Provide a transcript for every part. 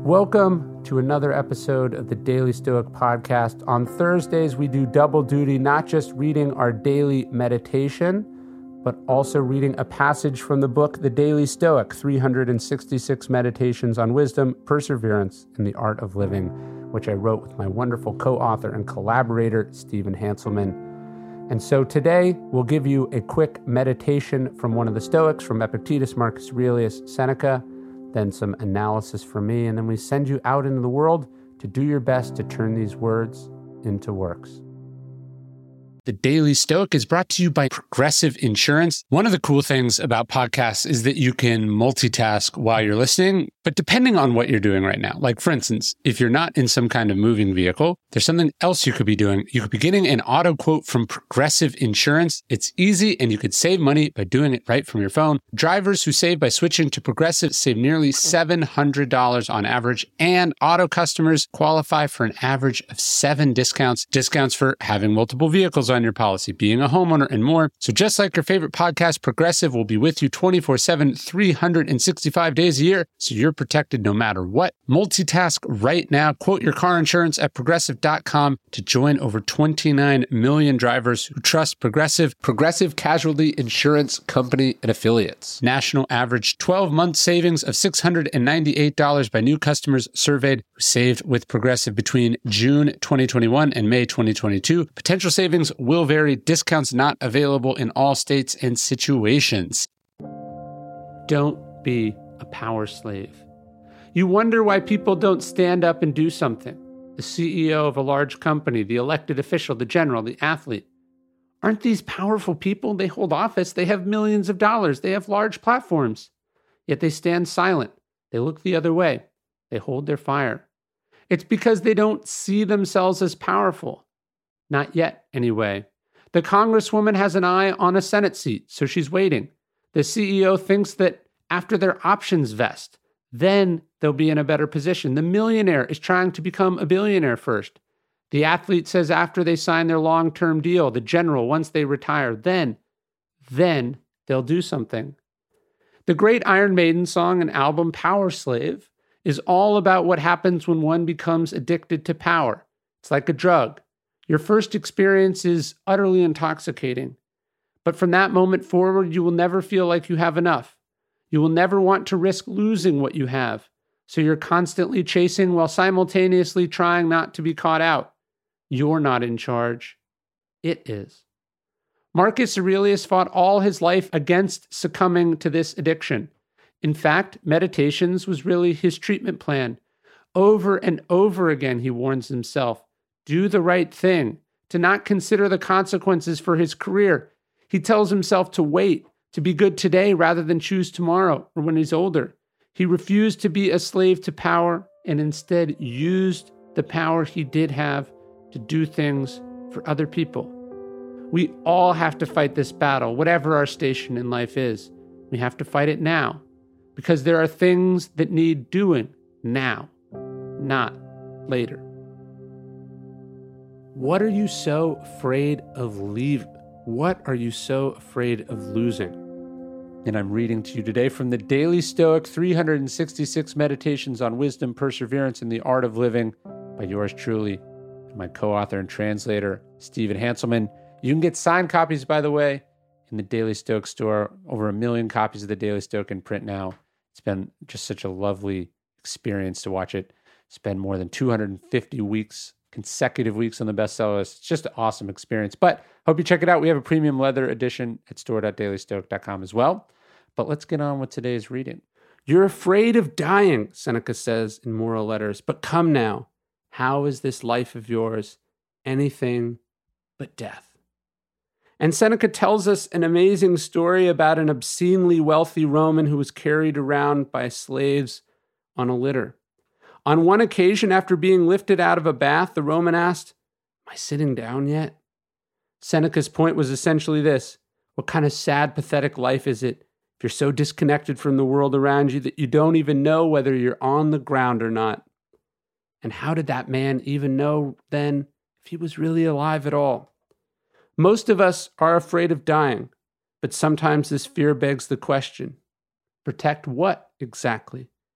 Welcome to another episode of the Daily Stoic Podcast. On Thursdays, we do double duty, not just reading our daily meditation, but also reading a passage from the book, The Daily Stoic, 366 Meditations on Wisdom, Perseverance, and the Art of Living, which I wrote with my wonderful co-author and collaborator, Stephen Hanselman. And so today, we'll give you a quick meditation from one of the Stoics, from Epictetus, Marcus Aurelius, Seneca, then some analysis from me, and then we send you out into the world to do your best to turn these words into works. The Daily Stoic is brought to you by Progressive Insurance. One of the cool things about podcasts is that you can multitask while you're listening, but depending on what you're doing right now. Like, for instance, if you're not in some kind of moving vehicle, there's something else you could be doing. You could be getting an auto quote from Progressive Insurance. It's easy, and you could save money by doing it right from your phone. Drivers who save by switching to Progressive save nearly $700 on average, and auto customers qualify for an average of 7 discounts. Discounts for having multiple vehicles on your policy, being a homeowner, and more. So just like your favorite podcast, Progressive will be with you 24/7, 365 days a year, so you're protected no matter what. Multitask right now. Quote your car insurance at Progressive.com to join over 29 million drivers who trust Progressive. Progressive Casualty Insurance Company and Affiliates. National average 12-month savings of $698 by new customers surveyed who saved with Progressive between June 2021 and May 2022. Potential savings will vary. Discounts not available in all states and situations. Don't be a power slave. You wonder why people don't stand up and do something. The CEO of a large company, the elected official, the general, the athlete. Aren't these powerful people? They hold office. They have millions of dollars. They have large platforms. Yet they stand silent. They look the other way. They hold their fire. It's because they don't see themselves as powerful. Not yet, anyway. The congresswoman has an eye on a Senate seat, so she's waiting. The CEO thinks that after their options vest, then they'll be in a better position. The millionaire is trying to become a billionaire first. The athlete says after they sign their long-term deal, the general, once they retire, then they'll do something. The great Iron Maiden song and album, Power Slave, is all about what happens when one becomes addicted to power. It's like a drug. Your first experience is utterly intoxicating. But from that moment forward, you will never feel like you have enough. You will never want to risk losing what you have. So you're constantly chasing while simultaneously trying not to be caught out. You're not in charge. It is. Marcus Aurelius fought all his life against succumbing to this addiction. In fact, meditations was really his treatment plan. Over and over again, he warns himself, do the right thing, to not consider the consequences for his career. He tells himself to wait, to be good today rather than choose tomorrow or when he's older. He refused to be a slave to power and instead used the power he did have to do things for other people. We all have to fight this battle, whatever our station in life is. We have to fight it now because there are things that need doing now, not later. What are you so afraid of leaving? What are you so afraid of losing? And I'm reading to you today from the Daily Stoic, 366 Meditations on Wisdom, Perseverance, and the Art of Living by yours truly, and my co-author and translator, Stephen Hanselman. You can get signed copies, by the way, in the Daily Stoic store. Over 1 million copies of the Daily Stoic in print now. It's been just such a lovely experience to watch it spend more than 250 consecutive weeks on the bestseller list. It's just an awesome experience. But hope you check it out. We have a premium leather edition at store.dailystoic.com as well. But let's get on with today's reading. You're afraid of dying, Seneca says in Moral Letters. But come now, how is this life of yours anything but death? And Seneca tells us an amazing story about an obscenely wealthy Roman who was carried around by slaves on a litter. On one occasion, after being lifted out of a bath, the Roman asked, "Am I sitting down yet?" Seneca's point was essentially this: what kind of sad, pathetic life is it if you're so disconnected from the world around you that you don't even know whether you're on the ground or not? And how did that man even know then if he was really alive at all? Most of us are afraid of dying, but sometimes this fear begs the question, protect what exactly?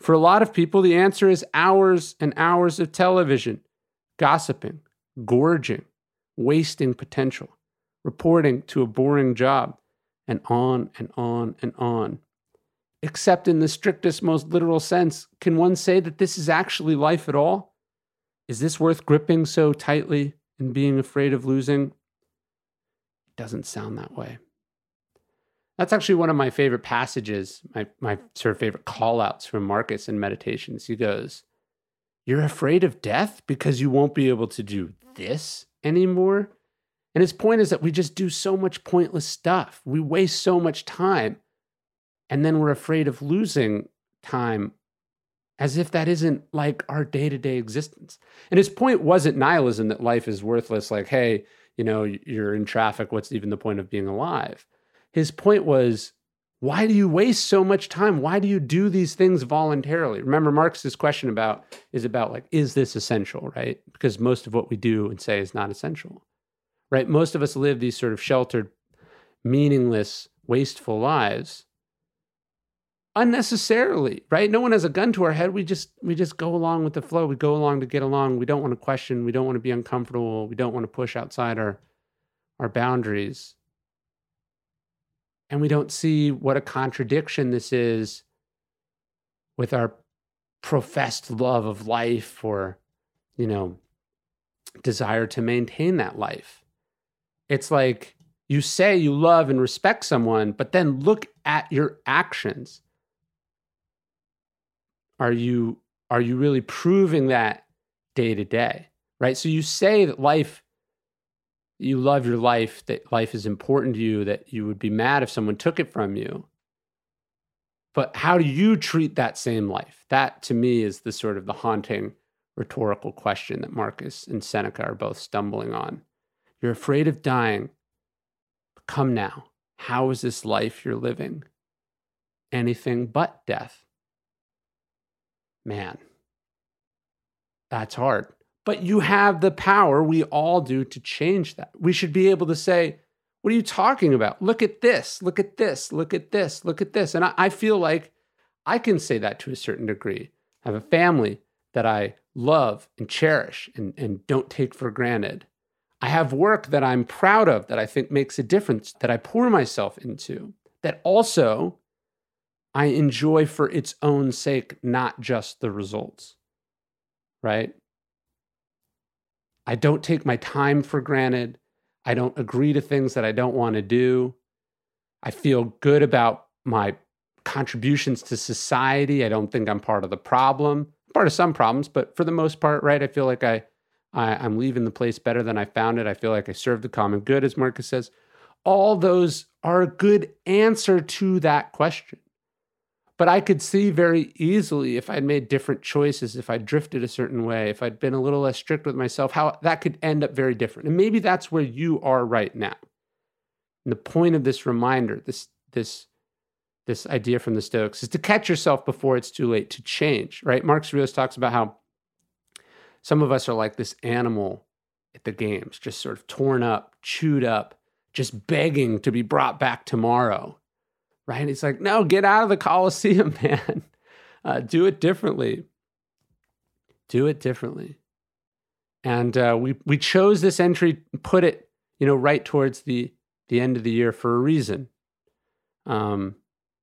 For a lot of people, the answer is hours and hours of television, gossiping, gorging, wasting potential, reporting to a boring job, and on and on and on. Except in the strictest, most literal sense, can one say that this is actually life at all? Is this worth gripping so tightly and being afraid of losing? It doesn't sound that way. That's actually one of my favorite passages, my sort of favorite call-outs from Marcus in Meditations. He goes, "You're afraid of death because you won't be able to do this anymore?" And his point is that we just do so much pointless stuff. We waste so much time. And then we're afraid of losing time as if that isn't like our day-to-day existence. And his point wasn't nihilism, that life is worthless. Like, hey, you're in traffic. What's even the point of being alive? His point was, why do you waste so much time? Why do you do these things voluntarily? Remember, Marx's question is about is this essential, right? Because most of what we do and say is not essential, right? Most of us live these sort of sheltered, meaningless, wasteful lives unnecessarily, right? No one has a gun to our head. We just go along with the flow. We go along to get along. We don't want to question. We don't want to be uncomfortable. We don't want to push outside our boundaries. And we don't see what a contradiction this is with our professed love of life or, desire to maintain that life. It's like you say you love and respect someone, but then look at your actions. Are you really proving that day to day, right? So you say that you love your life, that life is important to you, that you would be mad if someone took it from you. But how do you treat that same life? That, to me, is the sort of the haunting rhetorical question that Marcus and Seneca are both stumbling on. You're afraid of dying. But come now. How is this life you're living? Anything but death. Man, that's hard. But you have the power, we all do, to change that. We should be able to say, what are you talking about? Look at this, look at this, look at this, look at this. And I feel like I can say that to a certain degree. I have a family that I love and cherish and don't take for granted. I have work that I'm proud of, that I think makes a difference, that I pour myself into, that also I enjoy for its own sake, not just the results, right? I don't take my time for granted. I don't agree to things that I don't want to do. I feel good about my contributions to society. I don't think I'm part of the problem. I'm part of some problems, but for the most part, right, I feel like I'm leaving the place better than I found it. I feel like I serve the common good, as Marcus says. All those are a good answer to that question. But I could see very easily if I'd made different choices, if I drifted a certain way, if I'd been a little less strict with myself, how that could end up very different. And maybe that's where you are right now. And the point of this reminder, this idea from the Stoics, is to catch yourself before it's too late to change, right? Marcus Aurelius talks about how some of us are like this animal at the games, just sort of torn up, chewed up, just begging to be brought back tomorrow. Right? He's like, no, get out of the Colosseum, man. Do it differently. Do it differently. And we chose this entry, put it, right towards the end of the year for a reason. And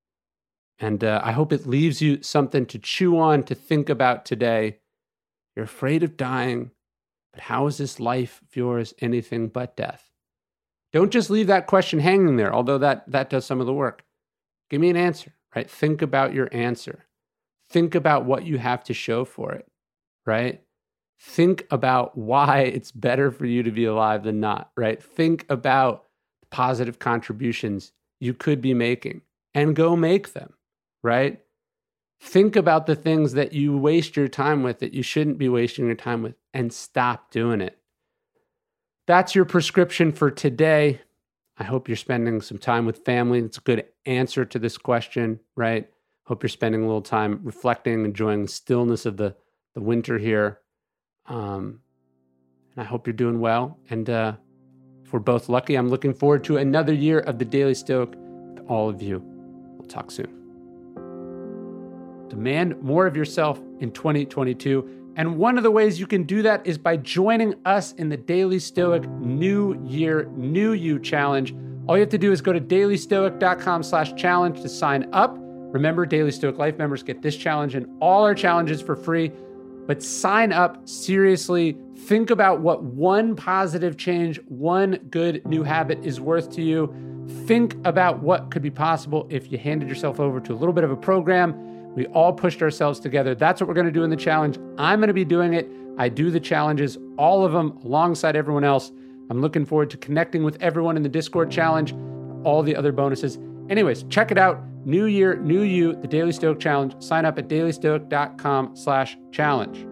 I hope it leaves you something to chew on, to think about today. You're afraid of dying, but how is this life of yours anything but death? Don't just leave that question hanging there, although that does some of the work. Give me an answer, right? Think about your answer. Think about what you have to show for it, right? Think about why it's better for you to be alive than not, right? Think about the positive contributions you could be making and go make them, right? Think about the things that you waste your time with that you shouldn't be wasting your time with and stop doing it. That's your prescription for today. I hope you're spending some time with family. It's a good answer to this question, right? Hope you're spending a little time reflecting, enjoying the stillness of the winter here. And I hope you're doing well. And if we're both lucky, I'm looking forward to another year of the Daily Stoic with all of you. We'll talk soon. demand more of yourself in 2022. And one of the ways you can do that is by joining us in the Daily Stoic New Year, New You Challenge. All you have to do is go to dailystoic.com/challenge to sign up. Remember, Daily Stoic Life members get this challenge and all our challenges for free. But sign up seriously. Think about what one positive change, one good new habit is worth to you. Think about what could be possible if you handed yourself over to a little bit of a program. We all pushed ourselves together. That's what we're going to do in the challenge. I'm going to be doing it. I do the challenges, all of them alongside everyone else. I'm looking forward to connecting with everyone in the Discord challenge, all the other bonuses. Anyways, check it out. New Year, New You, the Daily Stoic Challenge. Sign up at dailystoic.com/challenge.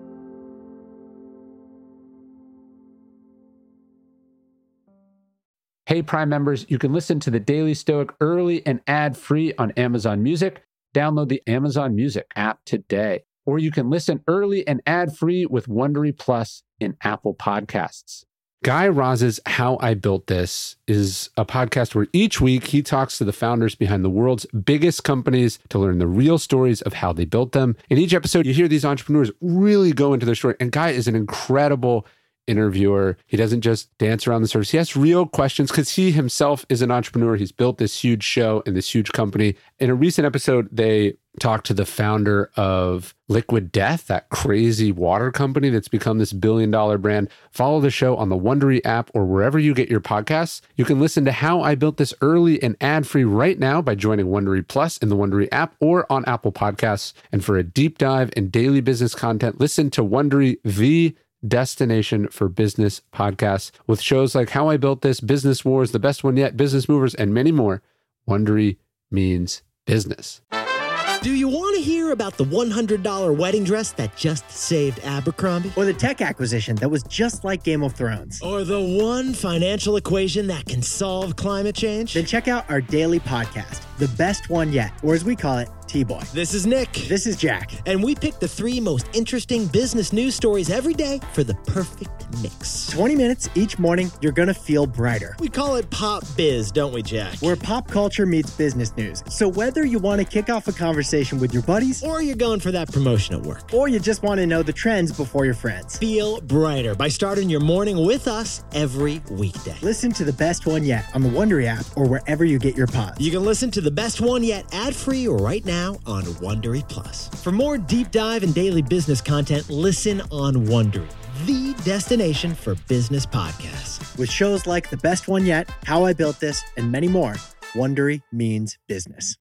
Hey, Prime members, you can listen to the Daily Stoic early and ad-free on Amazon Music. Download the Amazon Music app today. Or you can listen early and ad-free with Wondery Plus in Apple Podcasts. Guy Raz's How I Built This is a podcast where each week he talks to the founders behind the world's biggest companies to learn the real stories of how they built them. In each episode, you hear these entrepreneurs really go into their story. And Guy is an incredible interviewer. He doesn't just dance around the surface. He asks real questions because he himself is an entrepreneur. He's built this huge show and this huge company. In a recent episode, they talked to the founder of Liquid Death, that crazy water company that's become this billion-dollar brand. Follow the show on the Wondery app or wherever you get your podcasts. You can listen to How I Built This early and ad-free right now by joining Wondery Plus in the Wondery app or on Apple Podcasts. And for a deep dive in daily business content, listen to Wondery, the destination for business podcasts, with shows like How I Built This, Business Wars, The Best One Yet, Business Movers, and many more. Wondery means business. Do you want to hear about the $100 wedding dress that just saved Abercrombie? Or the tech acquisition that was just like Game of Thrones? Or the one financial equation that can solve climate change? Then check out our daily podcast, The Best One Yet, or as we call it, T-Boy. This is Nick. This is Jack. And we pick the 3 most interesting business news stories every day for the perfect mix. 20 minutes each morning, you're going to feel brighter. We call it Pop Biz, don't we, Jack? Where pop culture meets business news. So whether you want to kick off a conversation with your buddies, or you're going for that promotion at work, or you just want to know the trends before your friends, feel brighter by starting your morning with us every weekday. Listen to The Best One Yet on the Wondery app or wherever you get your pods. You can listen to The Best One Yet ad-free right now on Wondery Plus. For more deep dive and daily business content, listen on Wondery, the destination for business podcasts. With shows like The Best One Yet, How I Built This, and many more, Wondery means business.